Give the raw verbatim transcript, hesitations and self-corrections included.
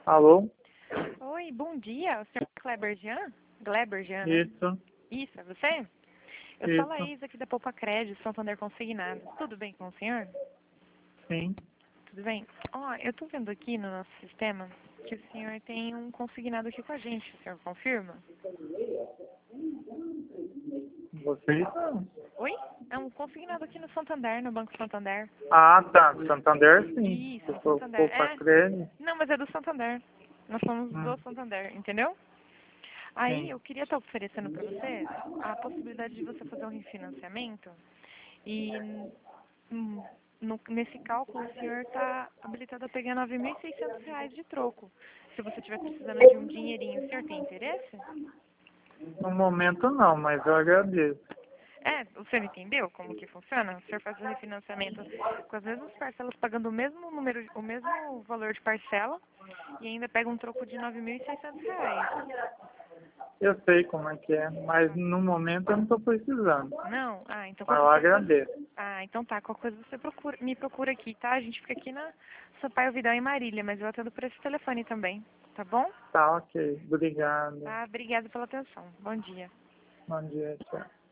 Alô? Oi, bom dia. O senhor Kleber Jean? Gleber Jean, né? Isso, Isso, é você? Eu sou a isso, Laís aqui da Poupa Crédito, Santander Consignado. Tudo bem com o senhor? sim. Tudo bem? Ó, eu tô vendo aqui no nosso sistema que o senhor tem um consignado aqui com a gente. O senhor confirma? Vocês? Oi? É um consignado aqui no Santander, no Banco Santander. Ah, tá. Santander, sim. Isso, Eu sou Santander. poupa É? crédito. Não, mas é do Santander. Nós somos Hum, do Santander, entendeu? Aí sim. eu queria estar oferecendo para você a possibilidade de você fazer um refinanciamento e hum, no- nesse cálculo o senhor está habilitado a pegar nove mil e seiscentos reais de troco. Se você estiver precisando de um dinheirinho, o senhor tem interesse? No momento não, mas eu agradeço. É, o senhor entendeu como que funciona? O senhor faz o refinanciamento com as mesmas parcelas, pagando o mesmo número, o mesmo valor de parcela e ainda pega um troco de nove mil e seiscentos reais. Eu sei como é que é, mas no momento eu não estou precisando. Não? Ah, então Mas eu qualquer coisa. agradeço. Ah, então tá. Qualquer coisa você procura, me procura aqui, tá? A gente fica aqui na Sampaio Vidal em Marília, mas eu atendo por esse telefone também. Tá bom? Tá, ok. Obrigado. Tá, obrigada pela atenção. Bom dia. Bom dia, tchau.